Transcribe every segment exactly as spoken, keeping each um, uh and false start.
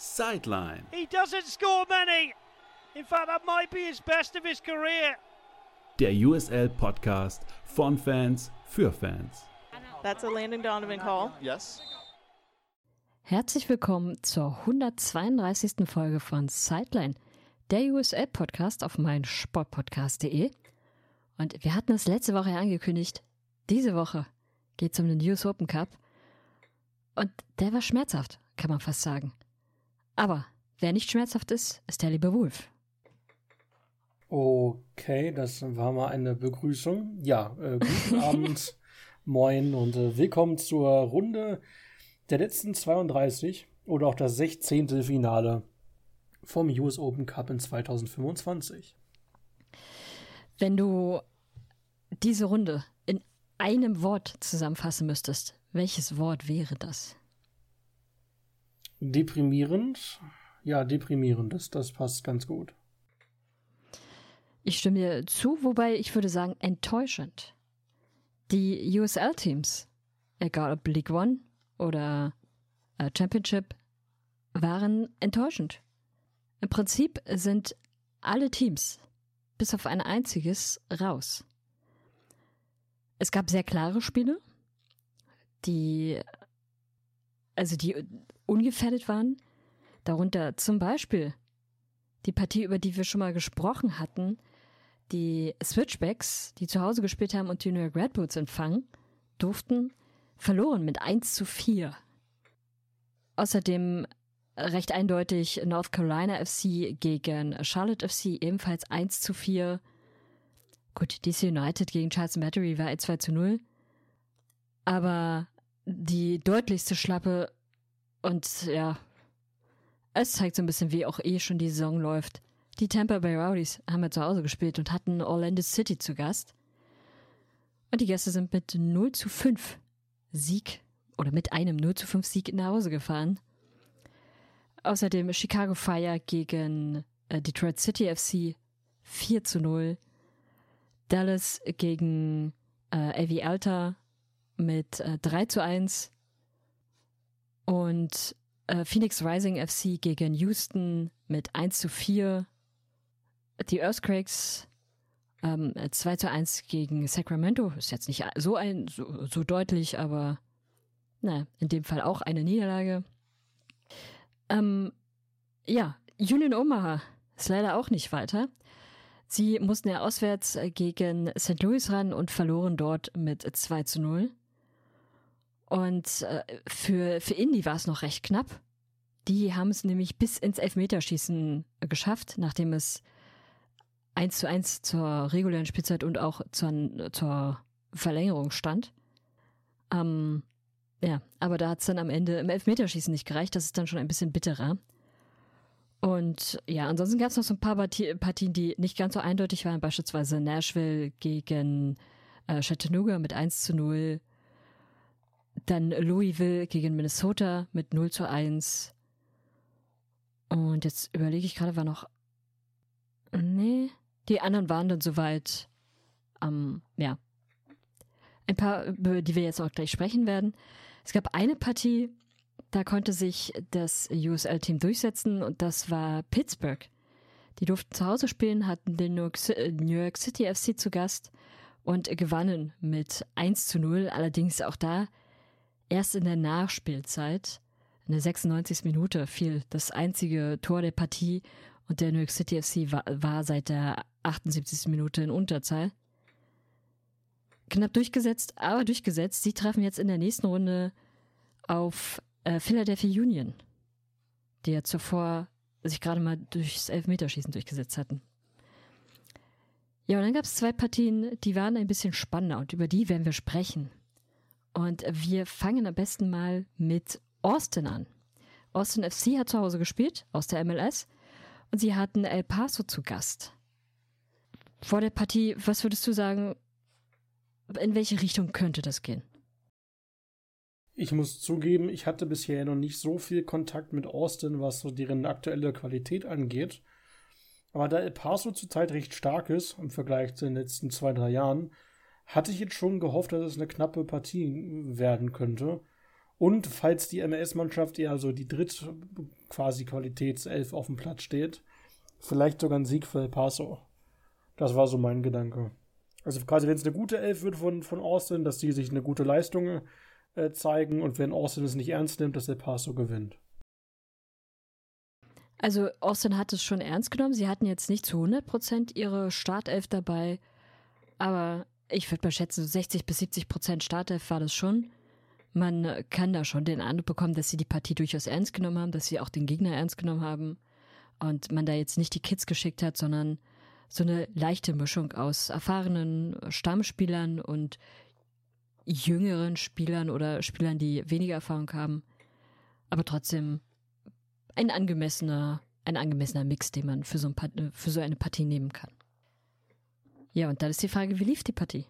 Sideline. He doesn't score many. In fact, that might be his best of his career. Der U S L-Podcast von Fans für Fans. That's a Landon Donovan call. Yes. Herzlich willkommen zur hundertzweiunddreißigsten Folge von Sideline, der U S L-Podcast auf meinsportpodcast punkt de. Und wir hatten es letzte Woche angekündigt, diese Woche geht es um den U S Open Cup. Und der war schmerzhaft, kann man fast sagen. Aber wer nicht schmerzhaft ist, ist der liebe Wolf. Okay, das war mal eine Begrüßung. Ja, äh, guten Abend, moin und äh, willkommen zur Runde der letzten zweiunddreißig oder auch das sechzehnte Finale vom U S Open Cup in zweitausendfünfundzwanzig. Wenn du diese Runde in einem Wort zusammenfassen müsstest, welches Wort wäre das? Deprimierend. Ja, deprimierend. Das, das passt ganz gut. Ich stimme dir zu, wobei ich würde sagen enttäuschend. Die U S L-Teams, egal ob League One oder äh, Championship, waren enttäuschend. Im Prinzip sind alle Teams, bis auf ein einziges, raus. Es gab sehr klare Spiele, die, also die ungefährdet waren. Darunter zum Beispiel die Partie, über die wir schon mal gesprochen hatten, die Switchbacks, die zu Hause gespielt haben und die New York Red Bulls empfangen, durften verloren mit eins zu vier. Außerdem recht eindeutig North Carolina F C gegen Charlotte F C, ebenfalls eins zu vier. Gut, D C United gegen Charleston Battery war zwei zu null. Aber die deutlichste Schlappe und ja, es zeigt so ein bisschen, wie auch eh schon die Saison läuft. Die Tampa Bay Rowdies haben ja zu Hause gespielt und hatten Orlando City zu Gast. Und die Gäste sind mit null zu fünf Sieg oder mit einem null zu fünf Sieg nach Hause gefahren. Außerdem Chicago Fire gegen äh, Detroit City F C vier zu null. Dallas gegen äh, A V Alta mit äh, drei zu eins. Und äh, Phoenix Rising F C gegen Houston mit eins zu vier. Die Earthquakes ähm, zwei zu eins gegen Sacramento. Ist jetzt nicht so, ein, so, so deutlich, aber na, in dem Fall auch eine Niederlage. Ähm, ja, Union Omaha ist leider auch nicht weiter. Sie mussten ja auswärts gegen Sankt Louis ran und verloren dort mit zwei zu null. Und äh, für, für Indy war es noch recht knapp. Die haben es nämlich bis ins Elfmeterschießen geschafft, nachdem es eins zu eins zur regulären Spielzeit und auch zur, zur Verlängerung stand. Ähm, ja, aber da hat es dann am Ende im Elfmeterschießen nicht gereicht. Das ist dann schon ein bisschen bitterer. Und ja, ansonsten gab es noch so ein paar Partien, die nicht ganz so eindeutig waren. Beispielsweise Nashville gegen äh, Chattanooga mit eins zu null. Dann Louisville gegen Minnesota mit null zu eins. Und jetzt überlege ich gerade, war noch... Nee, die anderen waren dann soweit, ähm, ja, ein paar, über die wir jetzt auch gleich sprechen werden. Es gab eine Partie, da konnte sich das U S L-Team durchsetzen und das war Pittsburgh. Die durften zu Hause spielen, hatten den New York City F C zu Gast und gewannen mit eins zu null. Allerdings auch da erst in der Nachspielzeit, in der sechsundneunzigsten Minute fiel das einzige Tor der Partie und der New York City F C war, war seit der achtundsiebzigsten Minute in Unterzahl. Knapp durchgesetzt, aber durchgesetzt. Sie treffen jetzt in der nächsten Runde auf äh, Philadelphia Union, die ja zuvor sich gerade mal durchs Elfmeterschießen durchgesetzt hatten. Ja, und dann gab es zwei Partien, die waren ein bisschen spannender und über die werden wir sprechen. Und wir fangen am besten mal mit Austin an. Austin F C hat zu Hause gespielt, aus der M L S, und sie hatten El Paso zu Gast. Vor der Partie, was würdest du sagen, in welche Richtung könnte das gehen? Ich muss zugeben, ich hatte bisher noch nicht so viel Kontakt mit Austin, was so deren aktuelle Qualität angeht. Aber da El Paso zurzeit recht stark ist, im Vergleich zu den letzten zwei, drei Jahren, hatte ich jetzt schon gehofft, dass es eine knappe Partie werden könnte. Und falls die M L S-Mannschaft eher so die dritt quasi Qualitätself auf dem Platz steht. Vielleicht sogar ein Sieg für El Paso. Das war so mein Gedanke. Also quasi, wenn es eine gute Elf wird von, von Austin, dass die sich eine gute Leistung äh, zeigen und wenn Austin es nicht ernst nimmt, dass El Paso gewinnt. Also Austin hat es schon ernst genommen. Sie hatten jetzt nicht zu hundert Prozent ihre Startelf dabei, aber ich würde mal schätzen, so sechzig bis siebzig Prozent Startelf war das schon. Man kann da schon den Eindruck bekommen, dass sie die Partie durchaus ernst genommen haben, dass sie auch den Gegner ernst genommen haben und man da jetzt nicht die Kids geschickt hat, sondern so eine leichte Mischung aus erfahrenen Stammspielern und jüngeren Spielern oder Spielern, die weniger Erfahrung haben, aber trotzdem ein angemessener, ein angemessener Mix, den man für so, ein Part- für so eine Partie nehmen kann. Ja, und dann ist die Frage, wie lief die Partie?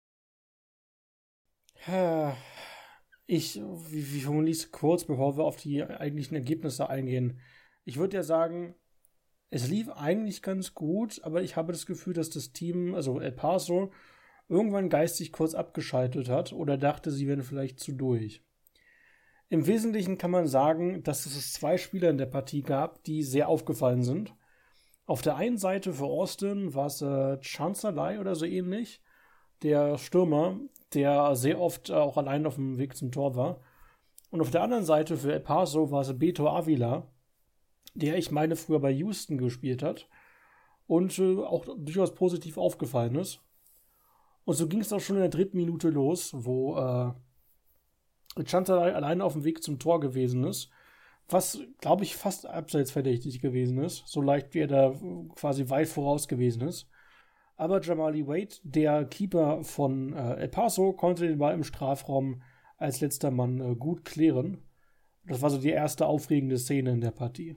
Ich, wie, wie formuliere ich es kurz, bevor wir auf die eigentlichen Ergebnisse eingehen? Ich würde ja sagen, es lief eigentlich ganz gut, aber ich habe das Gefühl, dass das Team, also El Paso, irgendwann geistig kurz abgeschaltet hat oder dachte, sie wären vielleicht zu durch. Im Wesentlichen kann man sagen, dass es zwei Spieler in der Partie gab, die sehr aufgefallen sind. Auf der einen Seite für Austin war es äh, Chancelay oder so ähnlich, der Stürmer, der sehr oft äh, auch allein auf dem Weg zum Tor war. Und auf der anderen Seite für El Paso war es Beto Avila, der, ich meine, früher bei Houston gespielt hat und äh, auch durchaus positiv aufgefallen ist. Und so ging es auch schon in der dritten Minute los, wo äh, Chancelay alleine auf dem Weg zum Tor gewesen ist, was, glaube ich, fast abseitsverdächtig gewesen ist, so leicht wie er da quasi weit voraus gewesen ist. Aber Jamali Wade, der Keeper von äh, El Paso, konnte den Ball im Strafraum als letzter Mann äh, gut klären. Das war so die erste aufregende Szene in der Partie.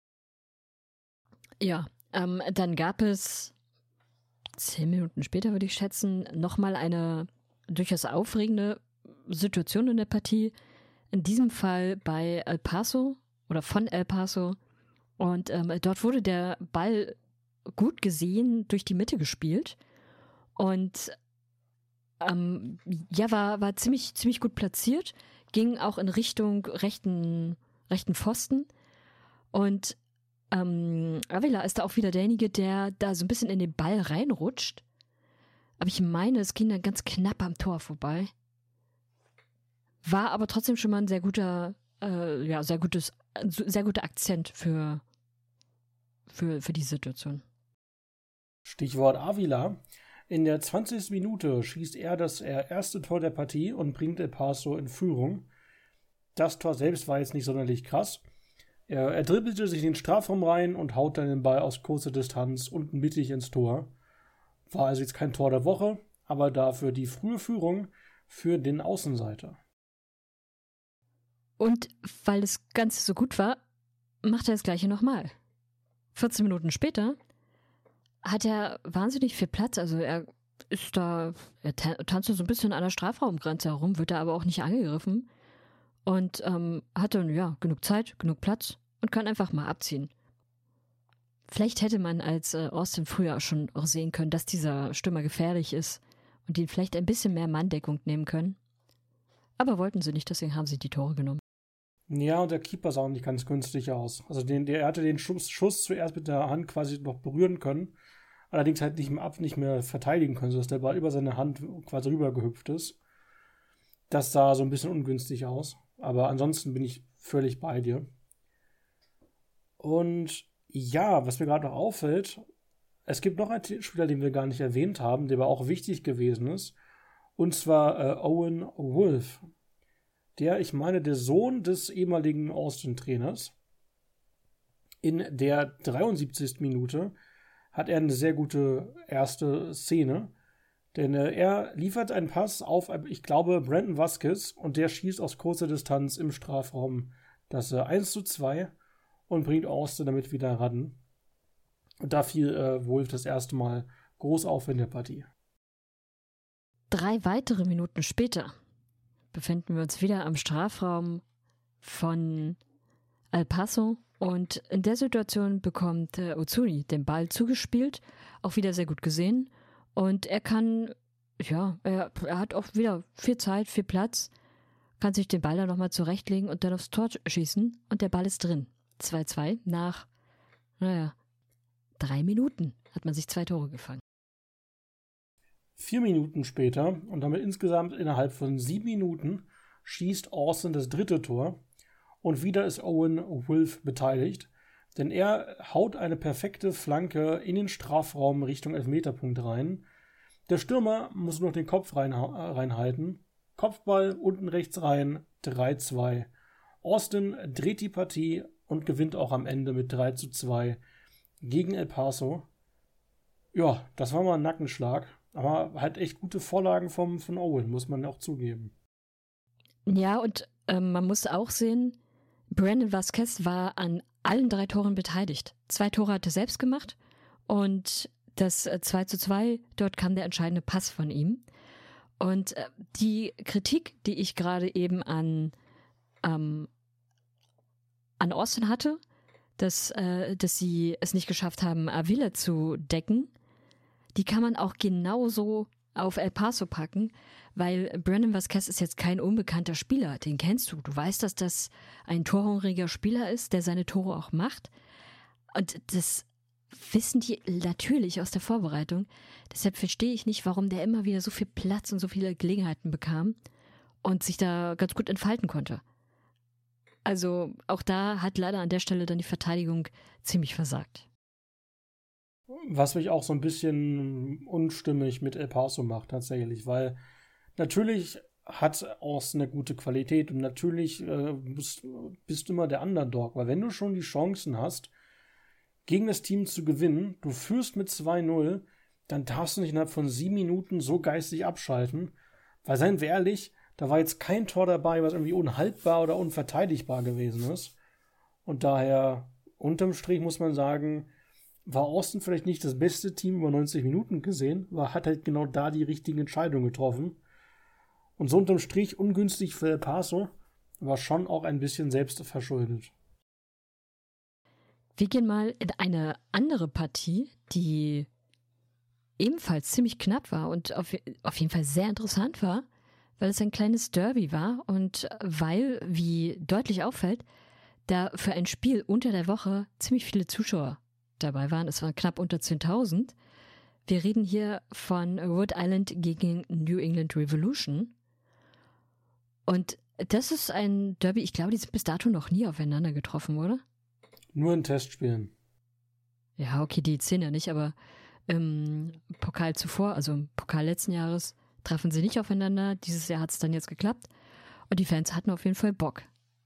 Ja, ähm, dann gab es zehn Minuten später, würde ich schätzen, nochmal eine durchaus aufregende Situation in der Partie. In diesem Fall bei El Paso oder von El Paso. Und ähm, dort wurde der Ball gut gesehen durch die Mitte gespielt. Und ähm, ja, war, war ziemlich, ziemlich gut platziert. Ging auch in Richtung rechten, rechten Pfosten. Und ähm, Avila ist da auch wieder derjenige, der da so ein bisschen in den Ball reinrutscht. Aber ich meine, es ging dann ganz knapp am Tor vorbei. War aber trotzdem schon mal ein sehr guter, äh, ja, sehr gutes, sehr guter Akzent für, für, für die Situation. Stichwort Avila. In der zwanzigsten Minute schießt er das erste Tor der Partie und bringt El Paso in Führung. Das Tor selbst war jetzt nicht sonderlich krass. Er, er dribbelte sich in den Strafraum rein und haut dann den Ball aus kurzer Distanz unten mittig ins Tor. War also jetzt kein Tor der Woche, aber dafür die frühe Führung für den Außenseiter. Und weil das Ganze so gut war, macht er das Gleiche nochmal. vierzehn Minuten später hat er wahnsinnig viel Platz. Also er ist da, er tanzt so ein bisschen an der Strafraumgrenze herum, wird da aber auch nicht angegriffen. Und ähm, hat dann, ja, genug Zeit, genug Platz und kann einfach mal abziehen. Vielleicht hätte man als äh, Austin früher schon auch sehen können, dass dieser Stürmer gefährlich ist und ihn vielleicht ein bisschen mehr Manndeckung nehmen können. Aber wollten sie nicht, deswegen haben sie die Tore genommen. Ja, und der Keeper sah auch nicht ganz günstig aus. Also den, der, er hatte den Schuss, Schuss zuerst mit der Hand quasi noch berühren können, allerdings halt nicht mehr, nicht mehr verteidigen können, sodass der Ball über seine Hand quasi rübergehüpft ist. Das sah so ein bisschen ungünstig aus. Aber ansonsten bin ich völlig bei dir. Und ja, was mir gerade noch auffällt, es gibt noch einen Spieler, den wir gar nicht erwähnt haben, der aber auch wichtig gewesen ist. Und zwar äh, Owen Wolff. Der, ich meine, der Sohn des ehemaligen Austin-Trainers. In der dreiundsiebzigsten Minute hat er eine sehr gute erste Szene. Denn äh, er liefert einen Pass auf, ich glaube, Brandon Vasquez und der schießt aus kurzer Distanz im Strafraum das äh, eins zu zwei und bringt Austin damit wieder ran. Und da fiel äh, Wolff das erste Mal groß auf in der Partie. Drei weitere Minuten später befinden wir uns wieder am Strafraum von El Paso und in der Situation bekommt äh, Ozuni den Ball zugespielt, auch wieder sehr gut gesehen. Und er kann, ja, er, er hat auch wieder viel Zeit, viel Platz, kann sich den Ball dann nochmal zurechtlegen und dann aufs Tor schießen und der Ball ist drin. zwei zwei nach, naja, drei Minuten hat man sich zwei Tore gefangen. Vier Minuten später und damit insgesamt innerhalb von sieben Minuten schießt Austin das dritte Tor und wieder ist Owen Wolff beteiligt, denn er haut eine perfekte Flanke in den Strafraum Richtung Elfmeterpunkt rein. Der Stürmer muss noch den Kopf rein, reinhalten. Kopfball unten rechts rein, drei zwei. Austin dreht die Partie und gewinnt auch am Ende mit drei zu zwei gegen El Paso. Ja, das war mal ein Nackenschlag. Aber halt echt gute Vorlagen vom, von Owen, muss man auch zugeben. Ja, und ähm, man muss auch sehen, Brandon Vazquez war an allen drei Toren beteiligt. Zwei Tore hat er selbst gemacht und das äh, zwei zu zwei, dort kam der entscheidende Pass von ihm. Und äh, die Kritik, die ich gerade eben an, ähm, an Austin hatte, dass, äh, dass sie es nicht geschafft haben, Avila zu decken, die kann man auch genauso auf El Paso packen, weil Brandon Vazquez ist jetzt kein unbekannter Spieler, den kennst du. Du weißt, dass das ein torhungriger Spieler ist, der seine Tore auch macht. Und das wissen die natürlich aus der Vorbereitung. Deshalb verstehe ich nicht, warum der immer wieder so viel Platz und so viele Gelegenheiten bekam und sich da ganz gut entfalten konnte. Also auch da hat leider an der Stelle dann die Verteidigung ziemlich versagt. Was mich auch so ein bisschen unstimmig mit El Paso macht tatsächlich, weil natürlich hat Austin eine gute Qualität und natürlich äh, bist, bist du immer der Underdog, weil wenn du schon die Chancen hast, gegen das Team zu gewinnen, du führst mit zwei null, dann darfst du nicht innerhalb von sieben Minuten so geistig abschalten, weil seien wir ehrlich, da war jetzt kein Tor dabei, was irgendwie unhaltbar oder unverteidigbar gewesen ist. Und daher, unterm Strich muss man sagen, war Austin vielleicht nicht das beste Team über neunzig Minuten gesehen, aber hat halt genau da die richtigen Entscheidungen getroffen. Und so unterm Strich ungünstig für El Paso, war schon auch ein bisschen selbst verschuldet. Wir gehen mal in eine andere Partie, die ebenfalls ziemlich knapp war und auf, auf jeden Fall sehr interessant war, weil es ein kleines Derby war und weil, wie deutlich auffällt, da für ein Spiel unter der Woche ziemlich viele Zuschauer dabei waren. Es waren knapp unter zehntausend. Wir reden hier von Rhode Island gegen New England Revolution. Und das ist ein Derby, ich glaube, die sind bis dato noch nie aufeinander getroffen, oder? Nur in Testspielen. Ja, okay, die zehn ja nicht, aber im Pokal zuvor, also im Pokal letzten Jahres, trafen sie nicht aufeinander. Dieses Jahr hat es dann jetzt geklappt. Und die Fans hatten auf jeden Fall Bock.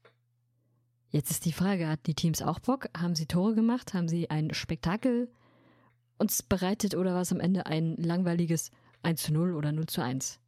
Jetzt ist die Frage, hatten die Teams auch Bock? Haben sie Tore gemacht? Haben sie ein Spektakel uns bereitet oder war es am Ende ein langweiliges eins zu null oder null zu eins?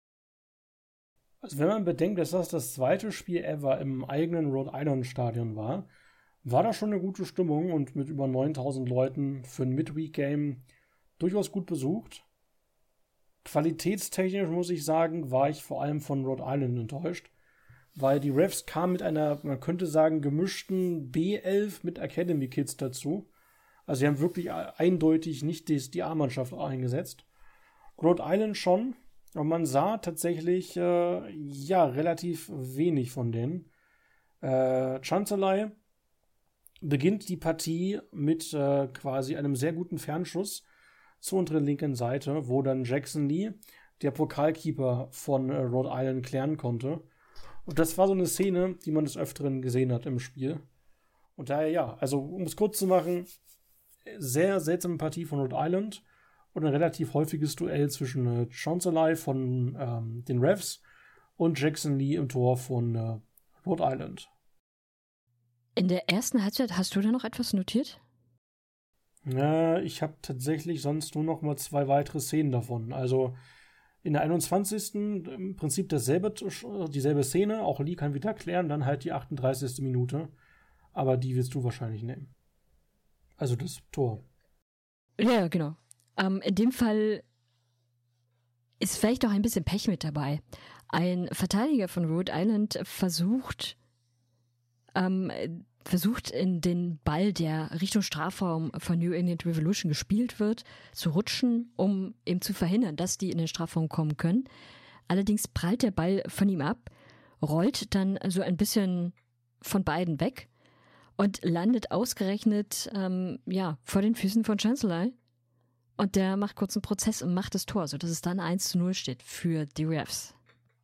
Also wenn man bedenkt, dass das das zweite Spiel ever im eigenen Rhode Island Stadion war, war da schon eine gute Stimmung und mit über neuntausend Leuten für ein Midweek-Game durchaus gut besucht. Qualitätstechnisch muss ich sagen, war ich vor allem von Rhode Island enttäuscht, weil die Refs kamen mit einer, man könnte sagen, gemischten B elf mit Academy Kids dazu. Also sie haben wirklich eindeutig nicht die, die A-Mannschaft eingesetzt. Rhode Island schon, aber man sah tatsächlich äh, ja relativ wenig von denen. Äh, Chancellor beginnt die Partie mit äh, quasi einem sehr guten Fernschuss zur unteren linken Seite, wo dann Jackson Lee, der Pokalkeeper von äh, Rhode Island, klären konnte. Und das war so eine Szene, die man des Öfteren gesehen hat im Spiel. Und daher ja, also um es kurz zu machen, sehr seltsame Partie von Rhode Island und ein relativ häufiges Duell zwischen äh, Chancellor von ähm, den Refs und Jackson Lee im Tor von äh, Rhode Island. In der ersten Halbzeit hast du da noch etwas notiert? Ja, ich habe tatsächlich sonst nur noch mal zwei weitere Szenen davon. Also in der einundzwanzigsten im Prinzip dasselbe, dieselbe Szene, auch Lee kann wieder klären, dann halt die achtunddreißigste Minute. Aber die willst du wahrscheinlich nehmen. Also das Tor. Ja, genau. Ähm, in dem Fall ist vielleicht auch ein bisschen Pech mit dabei. Ein Verteidiger von Rhode Island versucht, ähm, versucht in den Ball, der Richtung Strafraum von New England Revolution gespielt wird, zu rutschen, um eben zu verhindern, dass die in den Strafraum kommen können. Allerdings prallt der Ball von ihm ab, rollt dann so ein bisschen von beiden weg und landet ausgerechnet ähm, ja, vor den Füßen von Chancellor. Und der macht kurz einen Prozess und macht das Tor, sodass es dann eins zu null steht für die Refs.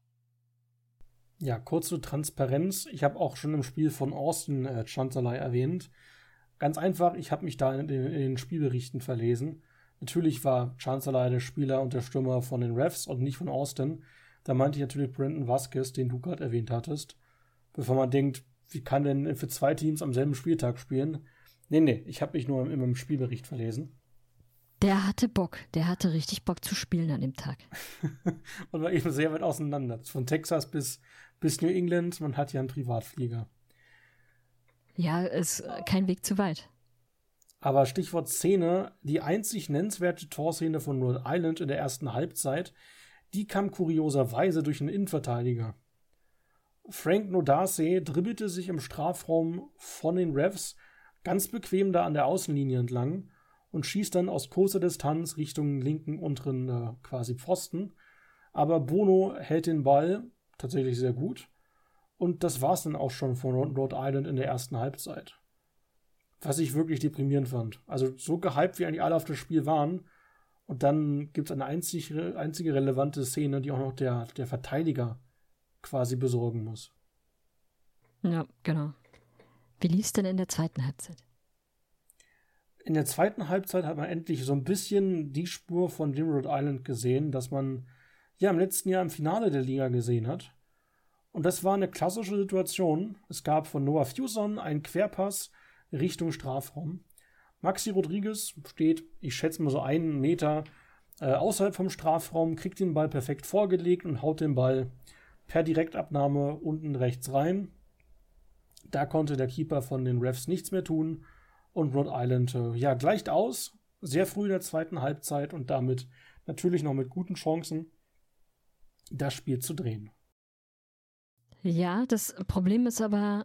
Ja, kurz zur Transparenz. Ich habe auch schon im Spiel von Austin äh, Chancellor erwähnt. Ganz einfach, ich habe mich da in, in, in den Spielberichten verlesen. Natürlich war Chancellor der Spieler und der Stürmer von den Refs und nicht von Austin. Da meinte ich natürlich Brandon Vasquez, den du gerade erwähnt hattest. Bevor man denkt, wie kann denn für zwei Teams am selben Spieltag spielen? Nee, nee, ich habe mich nur in meinem Spielbericht verlesen. Der hatte Bock, der hatte richtig Bock zu spielen an dem Tag. Und war eben sehr weit auseinander. Von Texas bis, bis New England, man hat ja einen Privatflieger. Ja, ist kein Weg zu weit. Aber Stichwort Szene, die einzig nennenswerte Torszene von Rhode Island in der ersten Halbzeit, die kam kurioserweise durch einen Innenverteidiger. Frank Nodase dribbelte sich im Strafraum von den Refs ganz bequem da an der Außenlinie entlang und schießt dann aus kurzer Distanz Richtung linken unteren äh, quasi Pfosten. Aber Bono hält den Ball tatsächlich sehr gut. Und das war's dann auch schon von Rhode Island in der ersten Halbzeit. Was ich wirklich deprimierend fand. Also so gehypt, wie eigentlich alle auf das Spiel waren. Und dann gibt es eine einzige, einzige relevante Szene, die auch noch der, der Verteidiger quasi besorgen muss. Ja, genau. Wie lief's denn in der zweiten Halbzeit? In der zweiten Halbzeit hat man endlich so ein bisschen die Spur von dem Rhode Island gesehen, dass man ja im letzten Jahr im Finale der Liga gesehen hat. Und das war eine klassische Situation. Es gab von Noah Fuson einen Querpass Richtung Strafraum. Maxi Rodriguez steht, ich schätze mal so einen Meter äh, außerhalb vom Strafraum, kriegt den Ball perfekt vorgelegt und haut den Ball per Direktabnahme unten rechts rein. Da konnte der Keeper von den Refs nichts mehr tun und Rhode Island äh, ja, gleicht aus, sehr früh in der zweiten Halbzeit und damit natürlich noch mit guten Chancen, das Spiel zu drehen. Ja, das Problem ist aber,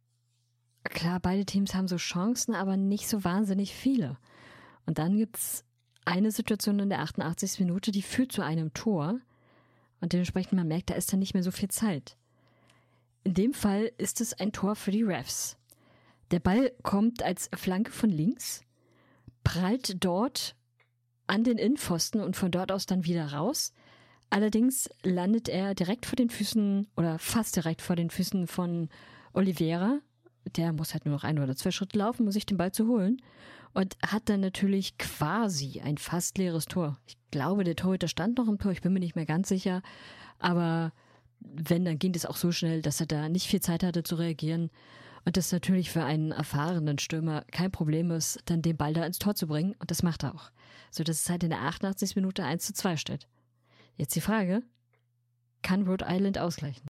klar, beide Teams haben so Chancen, aber nicht so wahnsinnig viele. Und dann gibt es eine Situation in der achtundachtzigsten Minute, die führt zu einem Tor. Und dementsprechend, man merkt, da ist dann nicht mehr so viel Zeit. In dem Fall ist es ein Tor für die Refs. Der Ball kommt als Flanke von links, prallt dort an den Innenpfosten und von dort aus dann wieder raus. Allerdings landet er direkt vor den Füßen oder fast direkt vor den Füßen von Oliveira. Der muss halt nur noch ein oder zwei Schritte laufen, um sich den Ball zu holen. Und hat dann natürlich quasi ein fast leeres Tor. Ich glaube, der Torhüter stand noch im Tor, ich bin mir nicht mehr ganz sicher. Aber wenn, dann ging das auch so schnell, dass er da nicht viel Zeit hatte zu reagieren. Und das natürlich für einen erfahrenen Stürmer kein Problem ist, dann den Ball da ins Tor zu bringen. Und das macht er auch. Sodass es halt in der achtundachtzigsten Minute eins zu zwei steht. Jetzt die Frage, kann Rhode Island ausgleichen?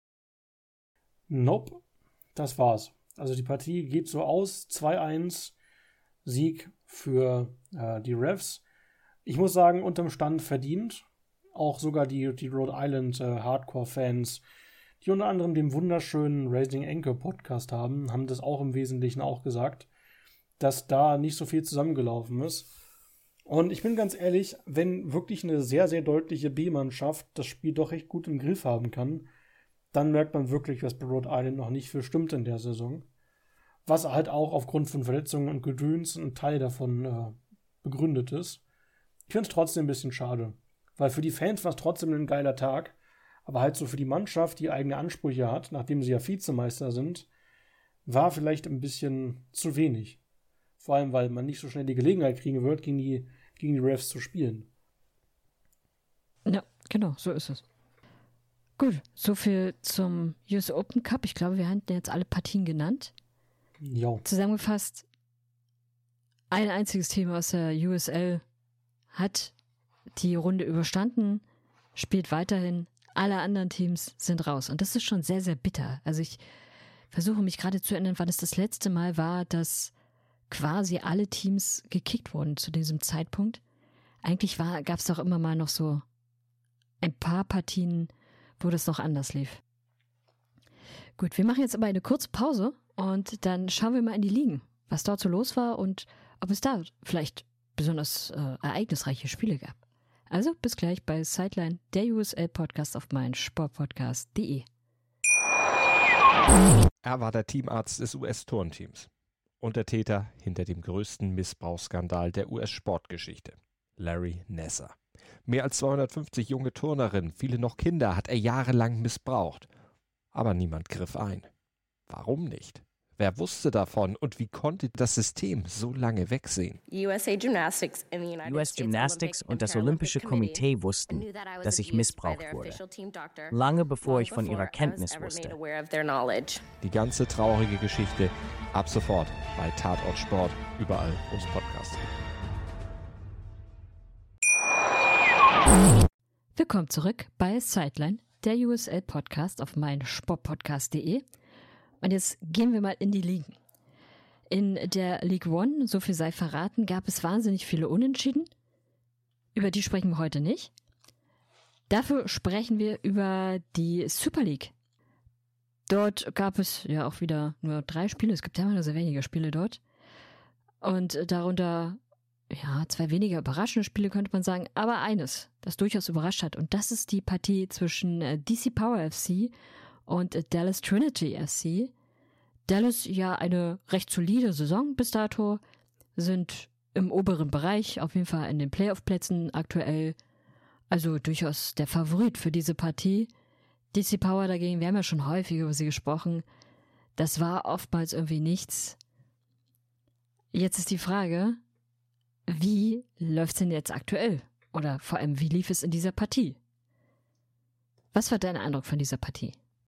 Nope, das war's. Also die Partie geht so aus, zwei eins, Sieg für äh, die Refs. Ich muss sagen, unterm Stand verdient. Auch sogar die, die Rhode Island äh, Hardcore-Fans, die unter anderem den wunderschönen Raising Anchor Podcast haben, haben das auch im Wesentlichen auch gesagt, dass da nicht so viel zusammengelaufen ist. Und ich bin ganz ehrlich, wenn wirklich eine sehr, sehr deutliche B-Mannschaft das Spiel doch recht gut im Griff haben kann, dann merkt man wirklich, was bei Rhode Island noch nicht für stimmt in der Saison. Was halt auch aufgrund von Verletzungen und Gedöns ein Teil davon äh, begründet ist. Ich finde es trotzdem ein bisschen schade. Weil für die Fans war es trotzdem ein geiler Tag. Aber halt so für die Mannschaft, die eigene Ansprüche hat, nachdem sie ja Vizemeister sind, war vielleicht ein bisschen zu wenig. Vor allem, weil man nicht so schnell die Gelegenheit kriegen wird, gegen die, gegen die Refs zu spielen. Ja, genau, so ist es. Gut, soviel zum U S Open Cup. Ich glaube, wir haben jetzt alle Partien genannt. Ja. Zusammengefasst, ein einziges Team aus der U S L hat die Runde überstanden, spielt weiterhin. Alle anderen Teams sind raus. Und das ist schon sehr, sehr bitter. Also ich versuche mich gerade zu erinnern, wann es das letzte Mal war, dass quasi alle Teams gekickt wurden zu diesem Zeitpunkt. Eigentlich gab es doch immer mal noch so ein paar Partien, wo das noch anders lief. Gut, wir machen jetzt aber eine kurze Pause und dann schauen wir mal in die Ligen, was dort so los war und ob es da vielleicht besonders äh, ereignisreiche Spiele gab. Also bis gleich bei Sideline, der U S L-Podcast auf mein Sportpodcast punkt de. Er war der Teamarzt des U S-Turnteams und der Täter hinter dem größten Missbrauchsskandal der U S-Sportgeschichte, Larry Nassar. Mehr als zweihundertfünfzig junge Turnerinnen, viele noch Kinder, hat er jahrelang missbraucht. Aber niemand griff ein. Warum nicht? Wer wusste davon und wie konnte das System so lange wegsehen? U S Gymnastics und das Olympische Komitee wussten, dass ich missbraucht wurde, lange bevor ich von ihrer Kenntnis wusste. Die ganze traurige Geschichte ab sofort bei Tatort Sport, überall, wo es Podcasts gibt. Willkommen zurück bei Sideline, der U S L-Podcast auf meinsportpodcast punkt de. Und jetzt gehen wir mal in die Ligen. In der League One, so viel sei verraten, gab es wahnsinnig viele Unentschieden. Über die sprechen wir heute nicht. Dafür sprechen wir über die Super League. Dort gab es ja auch wieder nur drei Spiele. Es gibt ja immer nur sehr wenige Spiele dort. Und darunter, ja, zwei weniger überraschende Spiele, könnte man sagen. Aber eines, das durchaus überrascht hat. Und das ist die Partie zwischen D C Power F C und Dallas Trinity F C. Dallas ja eine recht solide Saison bis dato, sind im oberen Bereich, auf jeden Fall in den Playoff-Plätzen aktuell, also durchaus der Favorit für diese Partie. D C Power dagegen, wir haben ja schon häufig über sie gesprochen, das war oftmals irgendwie nichts. Jetzt ist die Frage, wie läuft es denn jetzt aktuell? Oder vor allem, wie lief es in dieser Partie? Was war dein Eindruck von dieser Partie?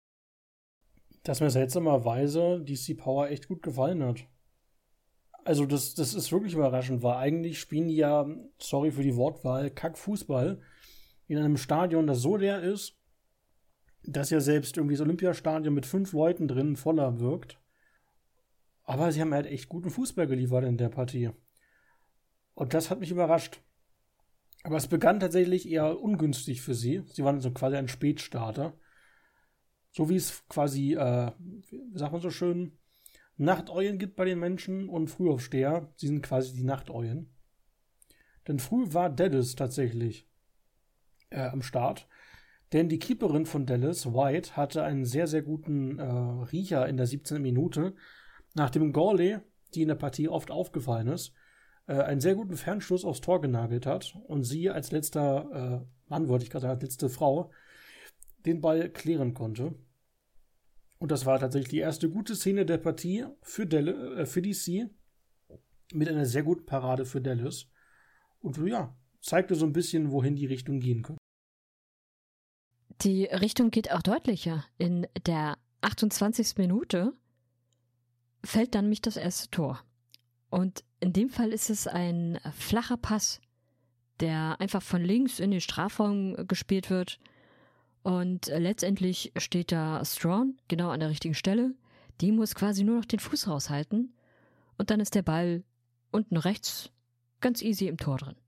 Dass mir seltsamerweise D C Power echt gut gefallen hat. Also das, das ist wirklich überraschend, weil eigentlich spielen die ja, sorry für die Wortwahl, Kackfußball in einem Stadion, das so leer ist, dass ja selbst irgendwie das Olympiastadion mit fünf Leuten drin voller wirkt. Aber sie haben halt echt guten Fußball geliefert in der Partie. Und das hat mich überrascht. Aber es begann tatsächlich eher ungünstig für sie. Sie waren so quasi ein Spätstarter. So wie es quasi, äh, wie sagt man so schön, Nachteulen gibt bei den Menschen und Frühaufsteher. Sie sind quasi die Nachteulen. Denn früh war Dallas tatsächlich äh, am Start. Denn die Keeperin von Dallas, White, hatte einen sehr, sehr guten äh, Riecher in der siebzehnten Minute, nachdem Gourley, die in der Partie oft aufgefallen ist, äh, einen sehr guten Fernschuss aufs Tor genagelt hat und sie als letzter äh, Mann, wollte ich gerade sagen, als letzte Frau, den Ball klären konnte. Und das war tatsächlich die erste gute Szene der Partie für, Del- äh, für D C mit einer sehr guten Parade für Dallas. Und ja, zeigte so ein bisschen, wohin die Richtung gehen könnte. Die Richtung geht auch deutlicher. In der achtundzwanzigsten Minute fällt dann nämlich das erste Tor. Und in dem Fall ist es ein flacher Pass, der einfach von links in den Strafraum gespielt wird. Und letztendlich steht da Strachan genau an der richtigen Stelle. Die muss quasi nur noch den Fuß raushalten. Und dann ist der Ball unten rechts ganz easy im Tor drin.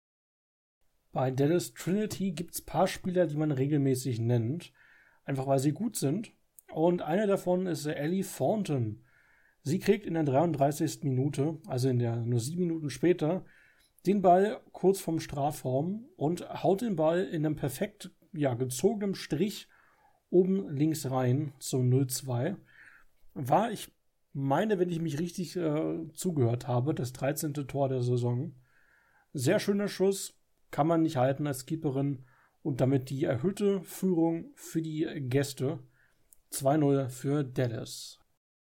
Bei Dallas Trinity gibt es ein paar Spieler, die man regelmäßig nennt. Einfach weil sie gut sind. Und einer davon ist Ellie Thornton. Sie kriegt in der dreiunddreißigsten Minute, also in der nur sieben Minuten später, den Ball kurz vom Strafraum und haut den Ball in einem perfekt ja, gezogenem Strich oben links rein zum null zwei. War, ich meine, wenn ich mich richtig äh, zugehört habe, das dreizehnte Tor der Saison. Sehr schöner Schuss, kann man nicht halten als Keeperin und damit die erhöhte Führung für die Gäste. zwei null für Dallas.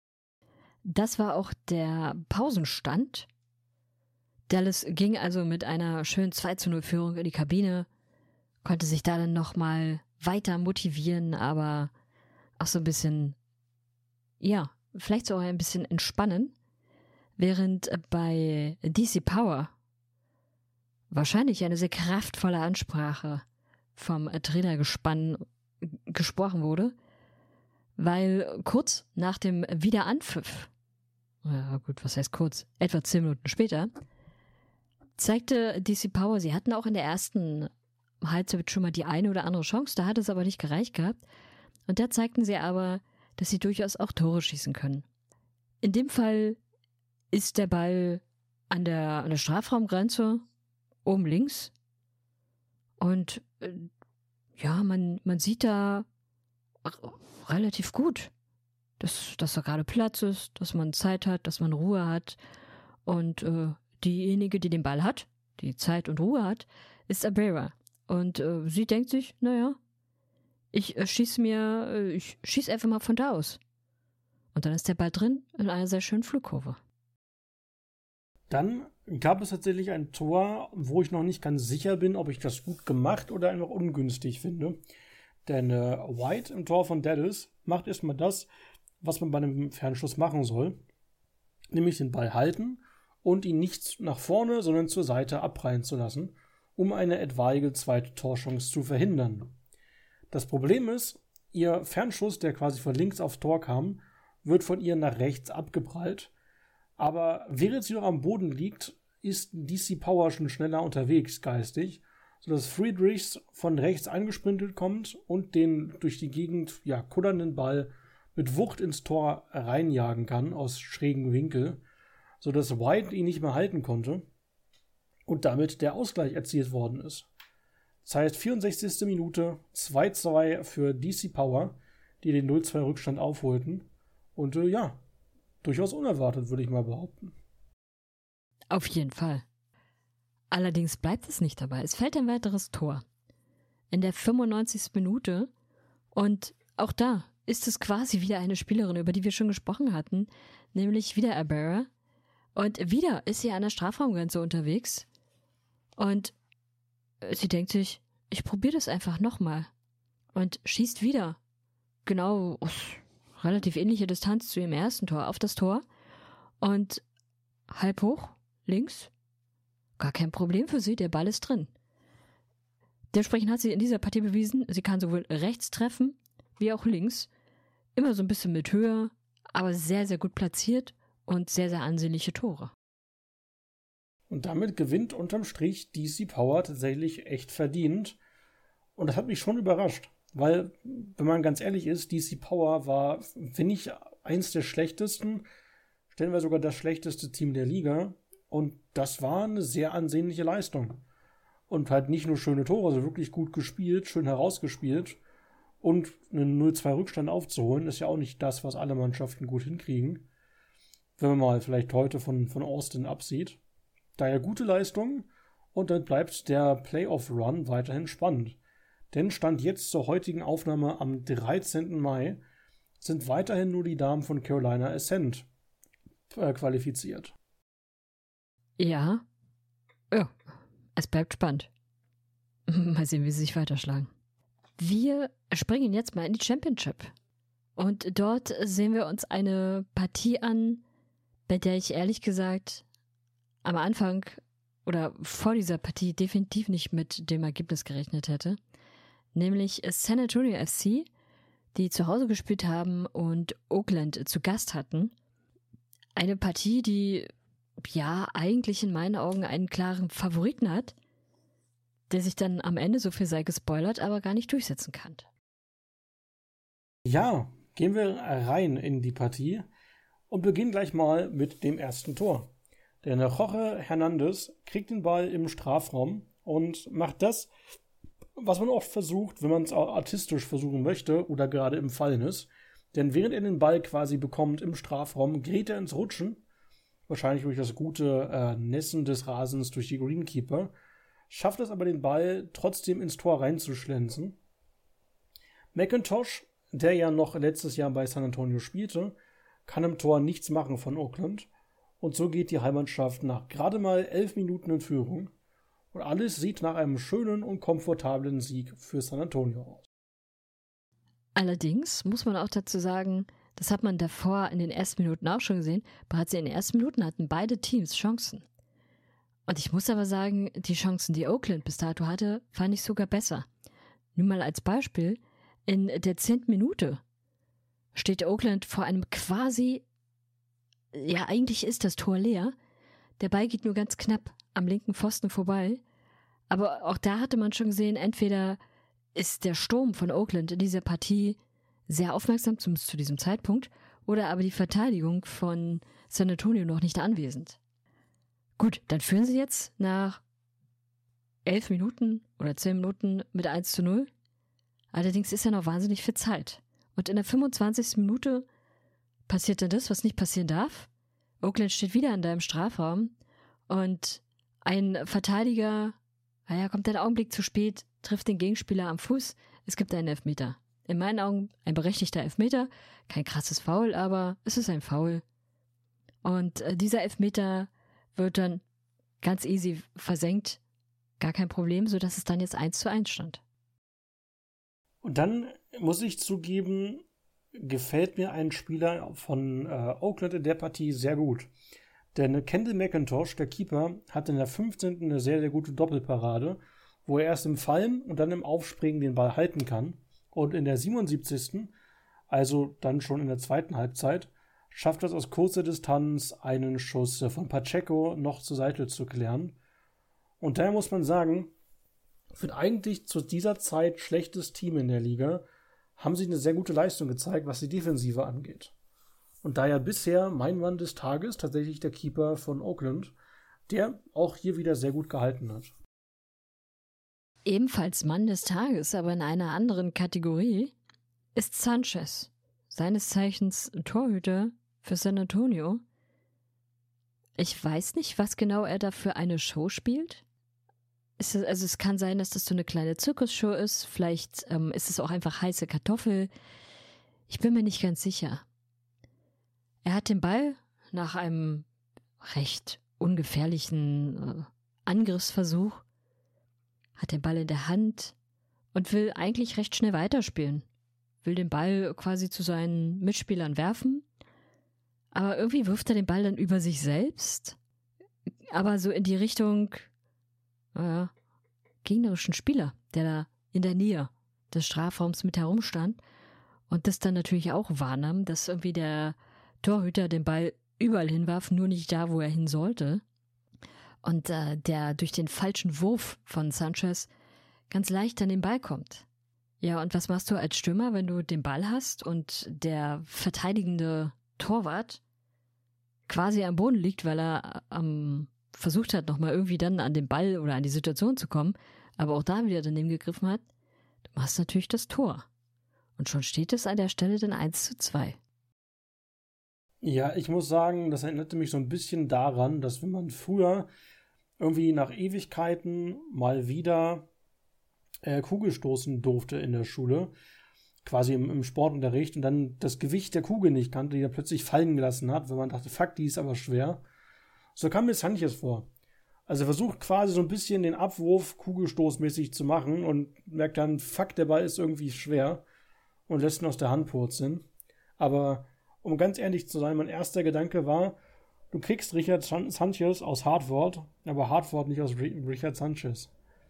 Das war auch der Pausenstand. Dallas ging also mit einer schönen zwei zu null Führung in die Kabine, konnte sich da dann nochmal weiter motivieren, aber auch so ein bisschen, ja, vielleicht so ein bisschen entspannen, während bei D C Power wahrscheinlich eine sehr kraftvolle Ansprache vom Trainergespann gesprochen wurde, weil kurz nach dem Wiederanpfiff, ja gut, was heißt kurz, etwa zehn Minuten später, zeigte D C Power, sie hatten auch in der ersten Halbzeit schon mal die eine oder andere Chance, da hat es aber nicht gereicht gehabt. Und da zeigten sie aber, dass sie durchaus auch Tore schießen können. In dem Fall ist der Ball an der, an der Strafraumgrenze oben links und äh, ja, man, man sieht da r- relativ gut, dass, dass da gerade Platz ist, dass man Zeit hat, dass man Ruhe hat. Und äh, diejenige, die den Ball hat, die Zeit und Ruhe hat, ist Abera. Und äh, sie denkt sich, naja, ich äh, schieße mir, äh, ich schieße einfach mal von da aus. Und dann ist der Ball drin in einer sehr schönen Flugkurve. Dann gab es tatsächlich ein Tor, wo ich noch nicht ganz sicher bin, ob ich das gut gemacht oder einfach ungünstig finde. Denn äh, White im Tor von Dallas macht erstmal das, was man bei einem Fernschuss machen soll. Nämlich den Ball halten und ihn nicht nach vorne, sondern zur Seite abprallen zu lassen, um eine etwaige zweite Torchance zu verhindern. Das Problem ist, ihr Fernschuss, der quasi von links aufs Tor kam, wird von ihr nach rechts abgeprallt. Aber während sie noch am Boden liegt, ist D C Power schon schneller unterwegs geistig, sodass Friedrichs von rechts angesprintet kommt und den durch die Gegend ja, kuddernden Ball mit Wucht ins Tor reinjagen kann, aus schrägen Winkel, sodass White ihn nicht mehr halten konnte und damit der Ausgleich erzielt worden ist. Das heißt, vierundsechzigste Minute, zwei zwei für D C Power, die den null zwei Rückstand aufholten. Und äh, ja, durchaus unerwartet, würde ich mal behaupten. Auf jeden Fall. Allerdings bleibt es nicht dabei. Es fällt ein weiteres Tor. In der fünfundneunzigsten Minute. Und auch da ist es quasi wieder eine Spielerin, über die wir schon gesprochen hatten, nämlich wieder Abera. Und wieder ist sie an der Strafraumgrenze unterwegs. Und sie denkt sich, ich probiere das einfach nochmal. Und schießt wieder. Genau, relativ ähnliche Distanz zu ihrem ersten Tor auf das Tor. Und halb hoch, links. Gar kein Problem für sie, der Ball ist drin. Dementsprechend hat sie in dieser Partie bewiesen, sie kann sowohl rechts treffen, wie auch links. Immer so ein bisschen mit Höhe, aber sehr, sehr gut platziert und sehr, sehr ansehnliche Tore. Und damit gewinnt unterm Strich D C Power tatsächlich echt verdient. Und das hat mich schon überrascht. Weil, wenn man ganz ehrlich ist, D C Power war, finde ich, eins der schlechtesten, stellen wir sogar das schlechteste Team der Liga. Und das war eine sehr ansehnliche Leistung. Und halt nicht nur schöne Tore, also wirklich gut gespielt, schön herausgespielt. Und einen null zwei Rückstand aufzuholen, ist ja auch nicht das, was alle Mannschaften gut hinkriegen. Wenn man mal vielleicht heute von, von Austin absieht. Daher gute Leistung und dann bleibt der Playoff-Run weiterhin spannend. Denn Stand jetzt zur heutigen Aufnahme am dreizehnten Mai sind weiterhin nur die Damen von Carolina Ascent äh, qualifiziert. Ja. Ja, es bleibt spannend. Mal sehen, wie sie sich weiterschlagen. Wir springen jetzt mal in die Championship. Und dort sehen wir uns eine Partie an, bei der ich ehrlich gesagt am Anfang oder vor dieser Partie definitiv nicht mit dem Ergebnis gerechnet hätte. Nämlich San Antonio F C, die zu Hause gespielt haben und Oakland zu Gast hatten. Eine Partie, die ja eigentlich in meinen Augen einen klaren Favoriten hat, der sich dann am Ende, so viel sei gespoilert, aber gar nicht durchsetzen kann. Ja, gehen wir rein in die Partie und beginnen gleich mal mit dem ersten Tor. Denn Jorge Hernandez kriegt den Ball im Strafraum und macht das, was man oft versucht, wenn man es auch artistisch versuchen möchte oder gerade im Fallen ist. Denn während er den Ball quasi bekommt im Strafraum, gerät er ins Rutschen. Wahrscheinlich durch das gute äh, Nässen des Rasens durch die Greenkeeper. Schafft es aber, den Ball trotzdem ins Tor reinzuschlänzen. McIntosh, der ja noch letztes Jahr bei San Antonio spielte, kann im Tor nichts machen von Oakland. Und so geht die Heimmannschaft nach gerade mal elf Minuten in Führung. Und alles sieht nach einem schönen und komfortablen Sieg für San Antonio aus. Allerdings muss man auch dazu sagen, das hat man davor in den ersten Minuten auch schon gesehen, bereits in den ersten Minuten hatten beide Teams Chancen. Und ich muss aber sagen, die Chancen, die Oakland bis dato hatte, fand ich sogar besser. Nur mal als Beispiel, in der zehnten Minute steht Oakland vor einem quasi, ja eigentlich ist das Tor leer, der Ball geht nur ganz knapp am linken Pfosten vorbei. Aber auch da hatte man schon gesehen, entweder ist der Sturm von Oakland in dieser Partie sehr aufmerksam, zumindest zu diesem Zeitpunkt, oder aber die Verteidigung von San Antonio noch nicht anwesend. Gut, dann führen sie jetzt nach elf Minuten oder zehn Minuten mit eins zu null. Allerdings ist ja noch wahnsinnig viel Zeit. Und in der fünfundzwanzigsten Minute passiert dann das, was nicht passieren darf. Oakland steht wieder in deinem Strafraum und ein Verteidiger, naja, kommt einen Augenblick zu spät, trifft den Gegenspieler am Fuß. Es gibt einen Elfmeter. In meinen Augen ein berechtigter Elfmeter. Kein krasses Foul, aber es ist ein Foul. Und äh, dieser Elfmeter wird dann ganz easy versenkt. Gar kein Problem, sodass es dann jetzt eins zu eins stand. Und dann muss ich zugeben, gefällt mir ein Spieler von äh, Oakland in der Partie sehr gut. Denn Kendall McIntosh, der Keeper, hat in der fünfzehnten eine sehr, sehr gute Doppelparade, wo er erst im Fallen und dann im Aufspringen den Ball halten kann. Und in der siebenundsiebzigsten, also dann schon in der zweiten Halbzeit, schafft es aus kurzer Distanz, einen Schuss von Pacheco noch zur Seite zu klären. Und daher muss man sagen, für ein eigentlich zu dieser Zeit schlechtes Team in der Liga haben sie eine sehr gute Leistung gezeigt, was die Defensive angeht. Und daher bisher mein Mann des Tages tatsächlich der Keeper von Oakland, der auch hier wieder sehr gut gehalten hat. Ebenfalls Mann des Tages, aber in einer anderen Kategorie, ist Sanchez, seines Zeichens Torhüter für San Antonio. Ich weiß nicht, was genau er da für eine Show spielt. Ist es, also es kann sein, dass das so eine kleine Zirkusshow ist. Vielleicht ähm, ist es auch einfach heiße Kartoffel. Ich bin mir nicht ganz sicher. Er hat den Ball nach einem recht ungefährlichen äh, Angriffsversuch, hat den Ball in der Hand und will eigentlich recht schnell weiterspielen. Will den Ball quasi zu seinen Mitspielern werfen, aber irgendwie wirft er den Ball dann über sich selbst, aber so in die Richtung äh, gegnerischen Spieler, der da in der Nähe des Strafraums mit herumstand und das dann natürlich auch wahrnahm, dass irgendwie der Torhüter den Ball überall hinwarf, nur nicht da, wo er hin sollte. Und äh, der durch den falschen Wurf von Sanchez ganz leicht an den Ball kommt. Ja, und was machst du als Stürmer, wenn du den Ball hast und der verteidigende Torwart quasi am Boden liegt, weil er ähm, versucht hat, nochmal irgendwie dann an den Ball oder an die Situation zu kommen, aber auch da wieder daneben gegriffen hat? Du machst natürlich das Tor. Und schon steht es an der Stelle dann eins zu zwei. Ja, ich muss sagen, das erinnerte mich so ein bisschen daran, dass wenn man früher irgendwie nach Ewigkeiten mal wieder äh, Kugel stoßen durfte in der Schule, quasi im, im Sportunterricht, und dann das Gewicht der Kugel nicht kannte, die er plötzlich fallen gelassen hat, weil man dachte, fuck, die ist aber schwer. So kam mir Sanchez vor. Also er versucht quasi so ein bisschen den Abwurf kugelstoßmäßig zu machen und merkt dann, fuck, der Ball ist irgendwie schwer und lässt ihn aus der Hand purzeln. Aber um ganz ehrlich zu sein, mein erster Gedanke war, du kriegst Richard San- Sanchez aus Hartford, aber Hartford nicht aus R- Richard Sanchez.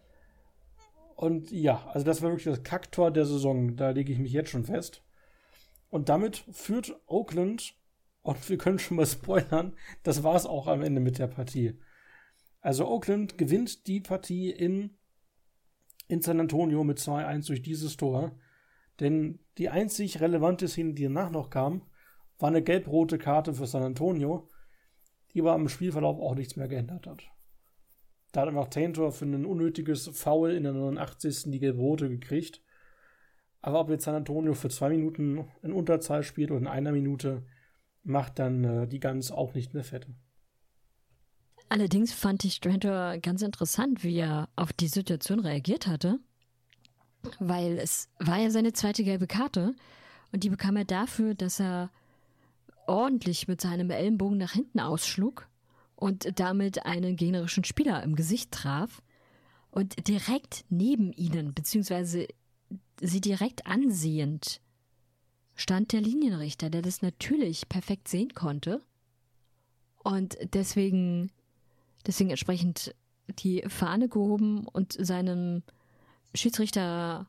Und ja, also das war wirklich das Kacktor der Saison, da lege ich mich jetzt schon fest. Und damit führt Oakland, und wir können schon mal spoilern, das war es auch am Ende mit der Partie. Also Oakland gewinnt die Partie in, in San Antonio mit zwei eins durch dieses Tor, denn die einzig relevante Szene, die danach noch kam, war eine gelb-rote Karte für San Antonio, die aber am Spielverlauf auch nichts mehr geändert hat. Da hat einfach Taintor für ein unnötiges Foul in der neunundachtzigsten die gelb-rote gekriegt. Aber ob jetzt San Antonio für zwei Minuten in Unterzahl spielt oder in einer Minute, macht dann äh, die Guns auch nicht mehr fett. Allerdings fand ich Taintor ganz interessant, wie er auf die Situation reagiert hatte, weil es war ja seine zweite gelbe Karte und die bekam er dafür, dass er ordentlich mit seinem Ellenbogen nach hinten ausschlug und damit einen gegnerischen Spieler im Gesicht traf und direkt neben ihnen, beziehungsweise sie direkt ansehend, stand der Linienrichter, der das natürlich perfekt sehen konnte und deswegen, deswegen entsprechend die Fahne gehoben und seinem Schiedsrichter,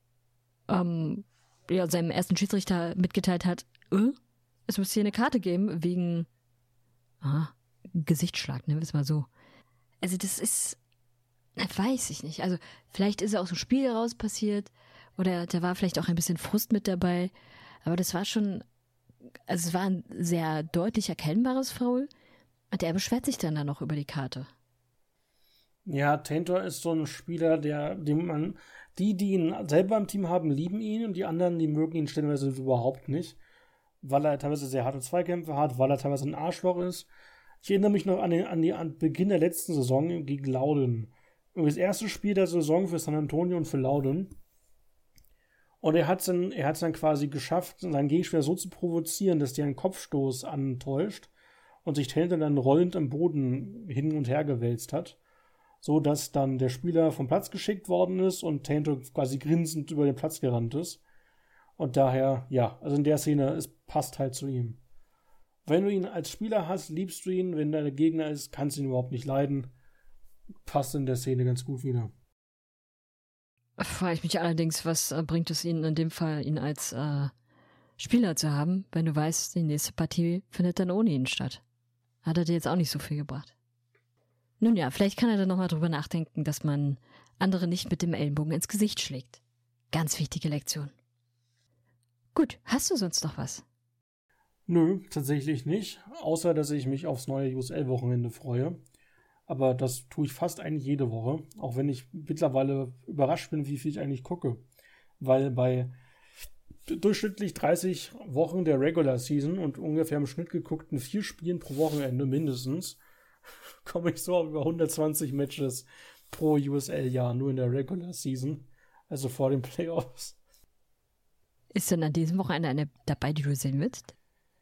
ähm, ja, seinem ersten Schiedsrichter mitgeteilt hat, äh, es muss hier eine Karte geben wegen ah, Gesichtsschlag, nennen wir es mal so. Also das ist, weiß ich nicht. Also vielleicht ist er aus dem Spiel raus passiert oder da war vielleicht auch ein bisschen Frust mit dabei. Aber das war schon, also es war ein sehr deutlich erkennbares Foul und er beschwert sich dann da noch über die Karte. Ja, Taintor ist so ein Spieler, der, dem man, die, die ihn selber im Team haben, lieben ihn und die anderen, die mögen ihn stellenweise überhaupt nicht. weil er teilweise sehr harte Zweikämpfe hat, weil er teilweise ein Arschloch ist. Ich erinnere mich noch an den, an den an Beginn der letzten Saison gegen Loudoun. Das erste Spiel der Saison für San Antonio und für Loudoun. Und er hat es dann, er hat's dann quasi geschafft, seinen Gegenspieler so zu provozieren, dass der einen Kopfstoß antäuscht und sich Taintor dann rollend am Boden hin und her gewälzt hat, so dass dann der Spieler vom Platz geschickt worden ist und Taintor quasi grinsend über den Platz gerannt ist. Und daher, ja, also in der Szene, es passt halt zu ihm. Wenn du ihn als Spieler hast, liebst du ihn. Wenn dein Gegner ist, kannst du ihn überhaupt nicht leiden. Passt in der Szene ganz gut wieder. Frage ich mich allerdings, was äh, bringt es Ihnen in dem Fall, ihn als äh, Spieler zu haben, wenn du weißt, die nächste Partie findet dann ohne ihn statt. Hat er dir jetzt auch nicht so viel gebracht. Nun ja, vielleicht kann er dann nochmal drüber nachdenken, dass man andere nicht mit dem Ellenbogen ins Gesicht schlägt. Ganz wichtige Lektion. Gut, hast du sonst noch was? Nö, tatsächlich nicht. Außer, dass ich mich aufs neue U S L-Wochenende freue. Aber das tue ich fast eigentlich jede Woche. Auch wenn ich mittlerweile überrascht bin, wie viel ich eigentlich gucke. Weil bei durchschnittlich dreißig Wochen der Regular Season und ungefähr im Schnitt geguckten vier Spielen pro Wochenende mindestens, komme ich so auf über hundertzwanzig Matches pro U S L-Jahr, nur in der Regular Season. Also vor den Playoffs. Ist denn an diesem Wochenende eine dabei, die du sehen willst?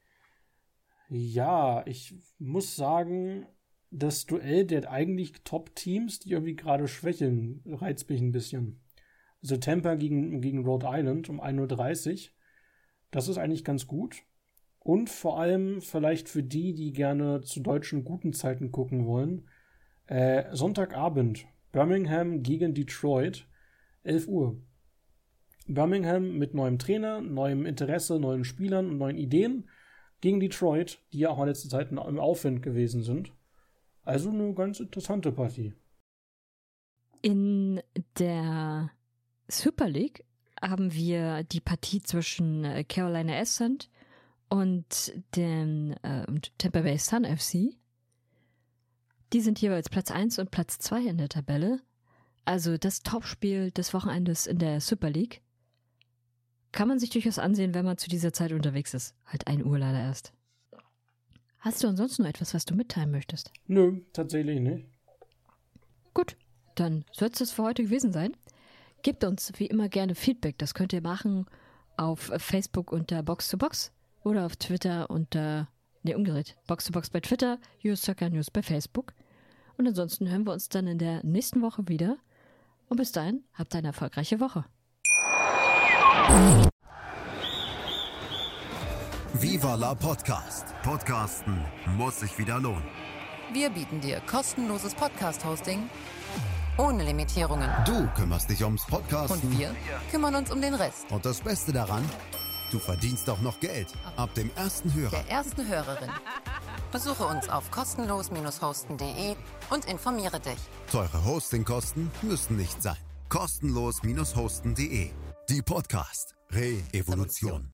Ja, ich muss sagen, das Duell der eigentlich Top-Teams, die irgendwie gerade schwächeln, reizt mich ein bisschen. Also Tampa gegen, gegen Rhode Island um ein Uhr dreißig. Das ist eigentlich ganz gut. Und vor allem vielleicht für die, die gerne zu deutschen guten Zeiten gucken wollen. Äh, Sonntagabend, Birmingham gegen Detroit, elf Uhr. Birmingham mit neuem Trainer, neuem Interesse, neuen Spielern und neuen Ideen gegen Detroit, die ja auch in letzter Zeit im Aufwind gewesen sind. Also eine ganz interessante Partie. In der Super League haben wir die Partie zwischen Carolina Ascent und den äh, Tampa Bay Sun F C. Die sind jeweils Platz eins und Platz zwei in der Tabelle. Also das Topspiel des Wochenendes in der Super League. Kann man sich durchaus ansehen, wenn man zu dieser Zeit unterwegs ist. Halt ein Uhr leider erst. Hast du ansonsten noch etwas, was du mitteilen möchtest? Nö, tatsächlich nicht. Gut, dann soll es das für heute gewesen sein. Gebt uns wie immer gerne Feedback. Das könnt ihr machen auf Facebook unter Box to Box oder auf Twitter unter, ne umgedreht, Box to Box bei Twitter, U S Soccer News bei Facebook. Und ansonsten hören wir uns dann in der nächsten Woche wieder. Und bis dahin, habt eine erfolgreiche Woche. Viva la Podcast. Podcasten muss sich wieder lohnen. Wir bieten dir kostenloses Podcast-Hosting ohne Limitierungen. Du kümmerst dich ums Podcasten. Und wir kümmern uns um den Rest. Und das Beste daran, du verdienst auch noch Geld. Ab dem ersten Hörer. Der ersten Hörerin. Besuche uns auf kostenlos hosten punkt de und informiere dich. Teure Hostingkosten müssen nicht sein. kostenlos hosten punkt de. Die Podcast Re-Evolution.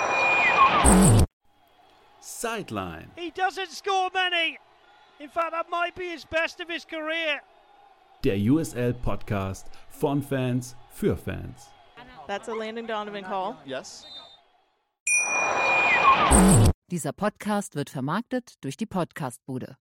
Sideline. He doesn't score many. In fact, that might be his best of his career. Der U S L-Podcast von Fans für Fans. That's a Landon Donovan call. Yes. Dieser Podcast wird vermarktet durch die Podcastbude.